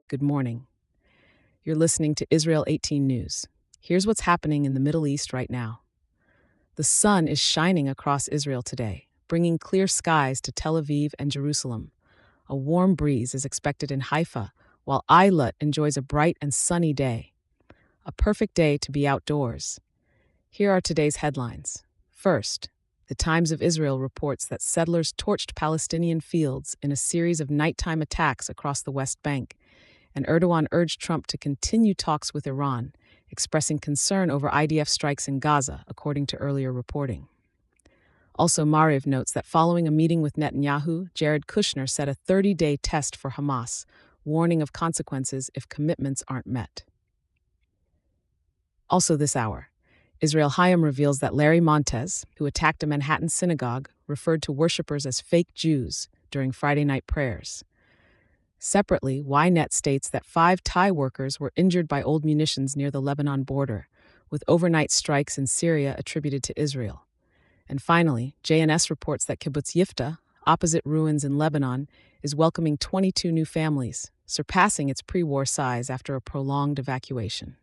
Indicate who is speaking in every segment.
Speaker 1: Good morning. You're listening to Israel 18 News. Here's what's happening in the Middle East right now. The sun is shining across Israel today, bringing clear skies to Tel Aviv and Jerusalem. A warm breeze is expected in Haifa, while Eilat enjoys a bright and sunny day. A perfect day to be outdoors. Here are today's headlines. First, the Times of Israel reports that settlers torched Palestinian fields in a series of nighttime attacks across the West Bank, and Erdogan urged Trump to continue talks with Iran, expressing concern over IDF strikes in Gaza, according to earlier reporting. Also, Maariv notes that following a meeting with Netanyahu, Jared Kushner set a 30-day test for Hamas, warning of consequences if commitments aren't met. Also this hour, Israel Hayom reveals that Larry Montez, who attacked a Manhattan synagogue, referred to worshippers as fake Jews during Friday night prayers. Separately, Ynet states that 5 Thai workers were injured by old munitions near the Lebanon border, with overnight strikes in Syria attributed to Israel. And finally, JNS reports that Kibbutz Yifta, opposite ruins in Lebanon, is welcoming 22 new families, surpassing its pre-war size after a prolonged evacuation.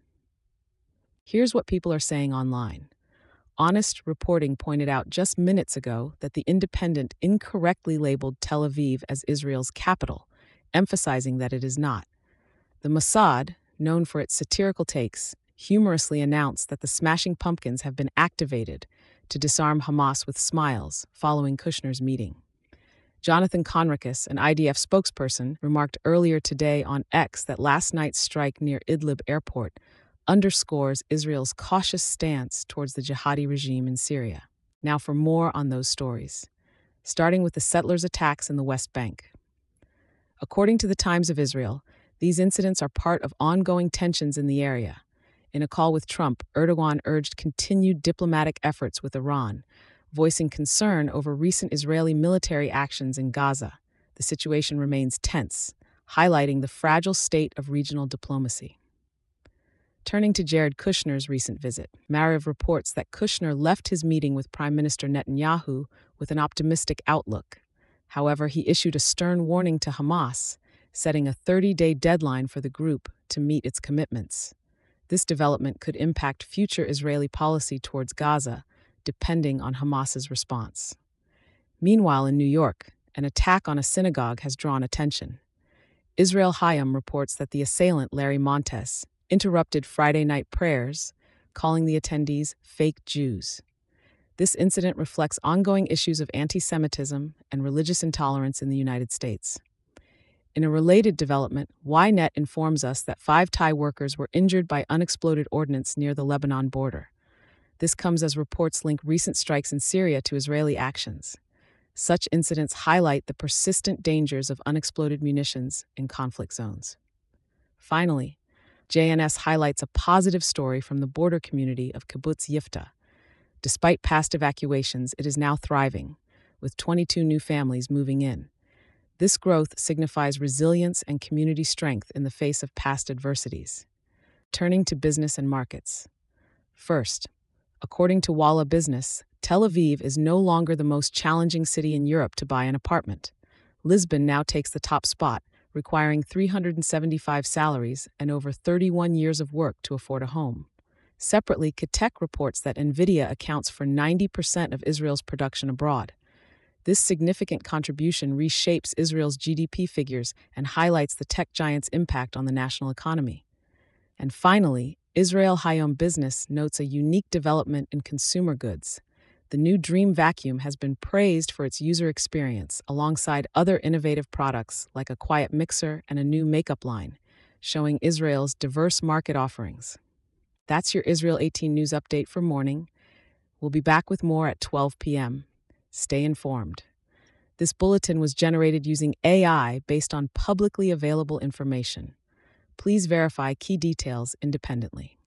Speaker 1: Here's what people are saying online. Honest reporting pointed out just minutes ago that The Independent incorrectly labeled Tel Aviv as Israel's capital, emphasizing that it is not. The Mossad, known for its satirical takes, humorously announced that the Smashing Pumpkins have been activated to disarm Hamas with smiles following Kushner's meeting. Jonathan Conricus, an IDF spokesperson, remarked earlier today on X that last night's strike near Idlib airport underscores Israel's cautious stance towards the jihadi regime in Syria. Now for more on those stories, starting with the settlers' attacks in the West Bank. According to the Times of Israel, these incidents are part of ongoing tensions in the area. In a call with Trump, Erdogan urged continued diplomatic efforts with Iran, voicing concern over recent Israeli military actions in Gaza. The situation remains tense, highlighting the fragile state of regional diplomacy. Turning to Jared Kushner's recent visit, Maariv reports that Kushner left his meeting with Prime Minister Netanyahu with an optimistic outlook. However, he issued a stern warning to Hamas, setting a 30-day deadline for the group to meet its commitments. This development could impact future Israeli policy towards Gaza, depending on Hamas's response. Meanwhile, in New York, an attack on a synagogue has drawn attention. Israel Hayom reports that the assailant, Larry Montez, interrupted Friday night prayers, calling the attendees fake Jews. This incident reflects ongoing issues of anti-Semitism and religious intolerance in the United States. In a related development, Ynet informs us that 5 Thai workers were injured by unexploded ordnance near the Lebanon border. This comes as reports link recent strikes in Syria to Israeli actions. Such incidents highlight the persistent dangers of unexploded munitions in conflict zones. Finally, JNS highlights a positive story from the border community of Kibbutz Yifta. Despite past evacuations, it is now thriving, with 22 new families moving in. This growth signifies resilience and community strength in the face of past adversities. Turning to business and markets. First, according to Walla Business, Tel Aviv is no longer the most challenging city in Europe to buy an apartment. Lisbon now takes the top spot, requiring 375 salaries and over 31 years of work to afford a home. Separately, Kitek reports that NVIDIA accounts for 90% of Israel's production abroad. This significant contribution reshapes Israel's GDP figures and highlights the tech giant's impact on the national economy. And finally, Israel Hayom Business notes a unique development in consumer goods. The new Dream Vacuum has been praised for its user experience, alongside other innovative products like a quiet mixer and a new makeup line, showing Israel's diverse market offerings. That's your Israel 18 News update for morning. We'll be back with more at 12 p.m. Stay informed. This bulletin was generated using AI based on publicly available information. Please verify key details independently.